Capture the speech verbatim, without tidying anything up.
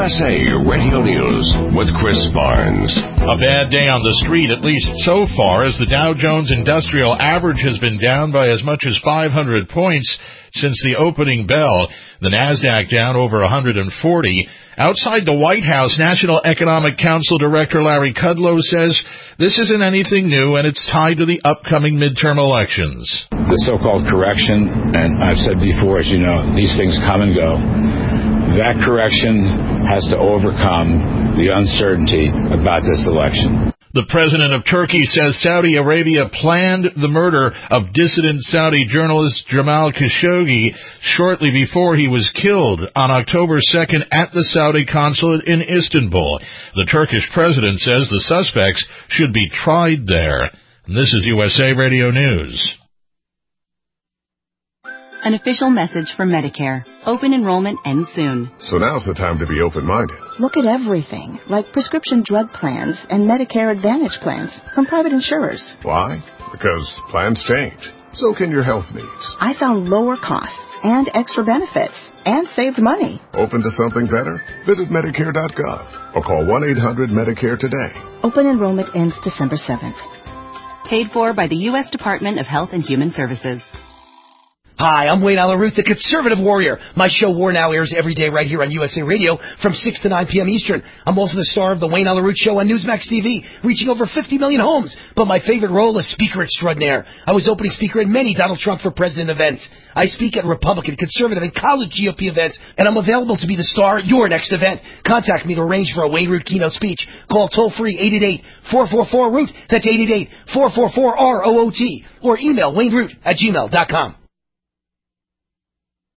S A Radio News with Chris Barnes. A bad day on the street, at least so far, as the Dow Jones Industrial Average has been down by as much as five hundred points since the opening bell. The NASDAQ down over one hundred forty. Outside the White House, National Economic Council Director Larry Kudlow says this isn't anything new and it's tied to the upcoming midterm elections. The so-called correction, and I've said before, as you know, these things come and go. That correction has to overcome the uncertainty about this election. The president of Turkey says Saudi Arabia planned the murder of dissident Saudi journalist Jamal Khashoggi shortly before he was killed on October second at the Saudi consulate in Istanbul. The Turkish president says the suspects should be tried there. This is U S A Radio News. An official message from Medicare. Open enrollment ends soon. So now's the time to be open-minded. Look at everything, like prescription drug plans and Medicare Advantage plans from private insurers. Why? Because plans change. So can your health needs. I found lower costs and extra benefits and saved money. Open to something better? Visit Medicare dot gov or call one eight hundred Medicare today. Open enrollment ends December seventh. Paid for by the U S Department of Health and Human Services. Hi, I'm Wayne Allyn Root, the Conservative Warrior. My show War Now airs every day right here on U S A Radio from six to nine p.m. Eastern. I'm also the star of the Wayne Allyn Root Show on Newsmax T V, reaching over fifty million homes. But my favorite role is Speaker Extraordinaire. I was opening speaker at many Donald Trump for President events. I speak at Republican, Conservative, and college G O P events, and I'm available to be the star at your next event. Contact me to arrange for a Wayne Root keynote speech. Call toll-free eight eight eight, four four four, R O O T. That's eight eight eight, four four four, R O O T. Or email wayneroot at gmail dot com.